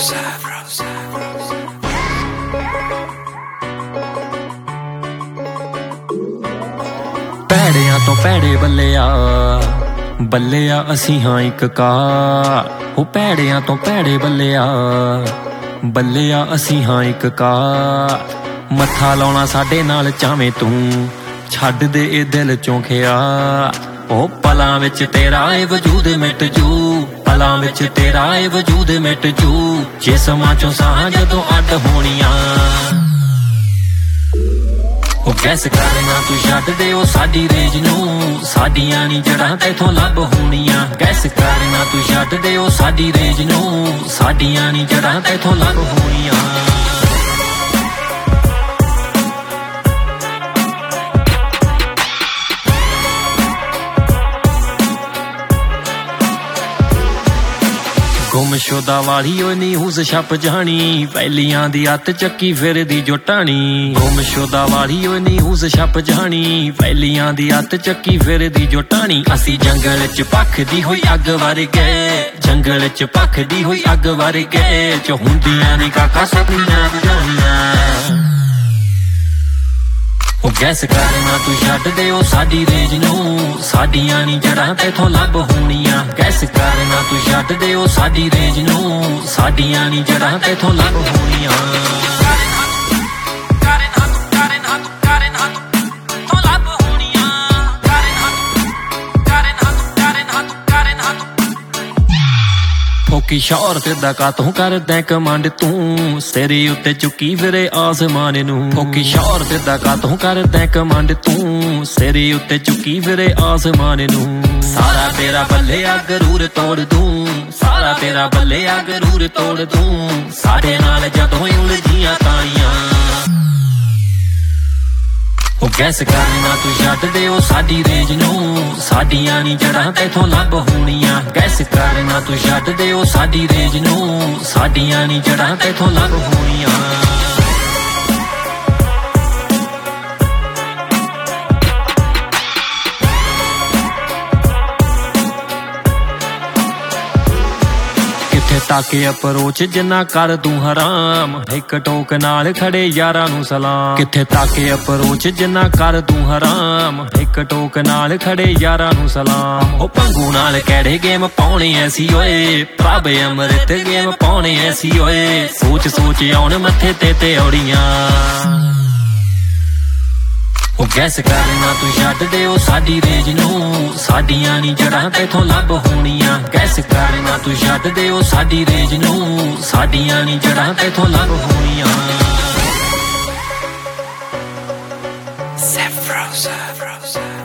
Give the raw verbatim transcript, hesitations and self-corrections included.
ਭੈੜਿਆਂ ਤੋਂ ਭੈੜੇ ਬੱਲਿਆ ਬੱਲਿਆ ਅਸੀਂ ਹਾਂ ਇੱਕ ਕਾਰ। ਉਹ ਭੈੜਿਆਂ ਤੋਂ ਭੈੜੇ ਬੱਲਿਆ ਬੱਲਿਆ ਅਸੀਂ ਹਾਂ ਇੱਕ ਕਾਰ। ਮੱਥਾ ਲਾਉਣਾ ਸਾਡੇ ਨਾਲ ਚਾਵੇਂ ਤੂੰ ਛੱਡ ਦੇ ਇਹ ਦਿਲ ਚੋਂ ਖਿਆ। ਉਹ ਪਲਾਂ ਵਿੱਚ ਤੇਰਾ ਏ ਵਜੂਦ ਮਿਟ ਜੂ, ਪਲਾਂ ਵਿੱਚ ਤੇਰਾ ਏ ਵਜੂਦ ਮਿਟ ਜੂ। ਜਿਸਮਾਂ ਚੋਂ ਸਾਹਾਂ ਜਦੋਂ ਅੱਡ ਹੋਣੀਆਂ ਉਹ ਗੈਸ ਕਰਨਾ ਤੂੰ ਛੱਡ ਦੇ ਉਹ ਸਾਡੀ ਰੇਂਜ ਨੂੰ। ਸਾਡੀਆਂ ਨੀ ਜੜਾਂ ਤੈਥੋਂ ਲੱਭ ਹੋਣੀਆਂ। ਗੈਸ ਕਰਨਾ ਤੂੰ ਛੱਡ ਦੇ ਉਹ ਸਾਡੀ ਰੇਂਜ ਨੂੰ। ਸਾਡੀਆਂ ਨੀ ਜੜਾਂ ਤੈਥੋਂ ਲੱਭ ਹੋਣੀਆਂ। ਗੁੰਮਸ਼ੁਦਾ ਵਾਲੀ ਓ ਨਿਊਜ਼ ਛਪ ਜਾਣੀ, ਪਹਿਲੀਆਂ ਦੀ ਅੱਤ ਚੱਕੀ ਫਿਰਦੀ ਜੁਟਾਣੀ। ਗੁੰਮਸ਼ੁਦਾ ਵਾਲੀ ਓ ਨਿਊਜ਼ ਛਪ ਜਾਣੀ, ਪਹਿਲੀਆਂ ਦੀ ਅੱਤ ਚੱਕੀ ਫਿਰਦੀ ਜੁਟਾਣੀ। ਅਸੀਂ ਜੰਗਲ ਚ ਭਖਦੀ ਹੋਈ ਅੱਗ ਵਰਗੇ, ਜੰਗਲ ਚ ਭਖਦੀ ਹੋਈ ਅੱਗ ਵਰਗੇ। ਚ ਹੁੰਦੀਆਂ ਨੇ ਕਾਕਾ ਸਪਨੀਆਂ ਬੁਝਾਉਣੀਆਂ। ਉਹ ਗੈਸ ਕਰਨਾ ਤੂੰ ਛੱਡ ਦੇ ਉਹ ਸਾਡੀ ਰੇਂਜ ਨੂੰ। ਸਾਡੀਆਂ ਨੀ ਜੜਾਂ ਤੈਥੋਂ ਲੱਭ ਹੋਣੀਆਂ। ਗੈਸ ਕਰਨਾ ਤੂੰ ਛੱਡ ਦੇ ਉਹ ਸਾਡੀ ਰੇਂਜ ਨੂੰ। ਸਾਡੀਆਂ ਨੀ ਜੜਾਂ ਤੈਥੋਂ ਲੱਭ ਹੋਣੀਆਂ। ਫੋਕੀ ਸ਼ੌਹਰਤ ਦਾ ਕਾਤੋਂ ਕਰਦਾ ਕਮਾਂਡ ਤੂੰ, ਸਿਰੇ ਉੱਤੇ ਚੁੱਕੀ ਫਿਰੇ ਆਸਮਾਨ ਨੂੰ। ਫੋਕੀ ਸ਼ੌਹਰਤ ਦਾ ਕਾਤੋਂ ਕਰਦਾ ਕਮਾਂਡ ਤੂੰ, ਸਿਰੇ ਉੱਤੇ ਚੁੱਕੀ ਫਿਰੇ ਆਸਮਾਨ ਨੂੰ। ਸਾਰਾ ਤੇਰਾ ਬੱਲਿਆ ਗਰੂਰ ਤੋੜ ਦੂੰ, ਸਾਰਾ ਤੇਰਾ ਬੱਲਿਆ ਗਰੂਰ ਤੋੜ ਦੂੰ। ਸਾਡੇ ਨਾਲ ਜਦੋਂ ਉਲਝੀਆਂ ਤਾਈਆਂ ਉਹ ਗੈਸ ਕਰਨਾ ਤੂੰ ਛੱਡ ਦੇ ਉਹ ਸਾਡੀ ਰੇਂਜ ਨੂੰ। ਸਾਡੀਆਂ ਨੀ ਜੜਾਂ ਤੈਥੋਂ ਲੱਭ ਹੋਣੀਆਂ। ਗੈਸ ਕਰਨਾ ਤੂੰ ਛੱਡ ਦੇ ਉਹ ਸਾਡੀ ਰੇਂਜ ਨੂੰ। ਸਾਡੀਆਂ ਨੀ ਜੜਾਂ ਤੈਥੋਂ ਲੱਭ ਹੋਣੀਆਂ। ਤਾਕੇ ਅਪਰੋਚ ਜਿੰਨਾ ਕਰ ਤੂੰ ਹਰਾਮ, ਇੱਕ ਟੋਕ ਨਾਲ ਖੜੇ ਯਾਰਾਂ ਨੂੰ ਸਲਾਮ। ਕਿੱਥੇ ਤਾਕੇ ਅਪਰੋਚ ਜਿੰਨਾ ਕਰ ਤੂੰ ਹਰਾਮ, ਇੱਕ ਟੋਕ ਨਾਲ ਖੜੇ ਯਾਰਾਂ ਨੂੰ ਸਲਾਮ। ਉਹ ਭੰਗੂ ਨਾਲ ਕਿਹੜੇ ਗੇਮ ਪਾਉਣੇ ਐਸੀ ਓਏ, ਪ੍ਰਭ ਅੰਮ੍ਰਿਤ ਗੇਮ ਪਾਉਣੇ ਐਸੀ ਓਏ। ਸੋਚ ਸੋਚ ਆਉਣ ਮੱਥੇ ਤੇ ਤੇ ਔੜੀਆਂ। ਉਹ ਗੈਸ ਕਰਨਾ ਤੂੰ ਛੱਡ ਦੇ ਉਹ ਸਾਡੀ ਰੇਂਜ ਨੂੰ। ਸਾਡੀਆਂ ਨੀ ਜੜਾਂ ਤੈਥੋਂ ਲੱਭ ਹੋਣੀਆਂ। ਗੈਸ ਕਰਨਾ ਤੂੰ ਛੱਡ ਦੇ ਉਹ ਸਾਡੀ ਰੇਂਜ ਨੂੰ। ਸਾਡੀਆਂ ਨੀ ਜੜਾਂ ਤੈਥੋਂ ਲੱਭ ਹੋਣੀਆਂ। Zephyros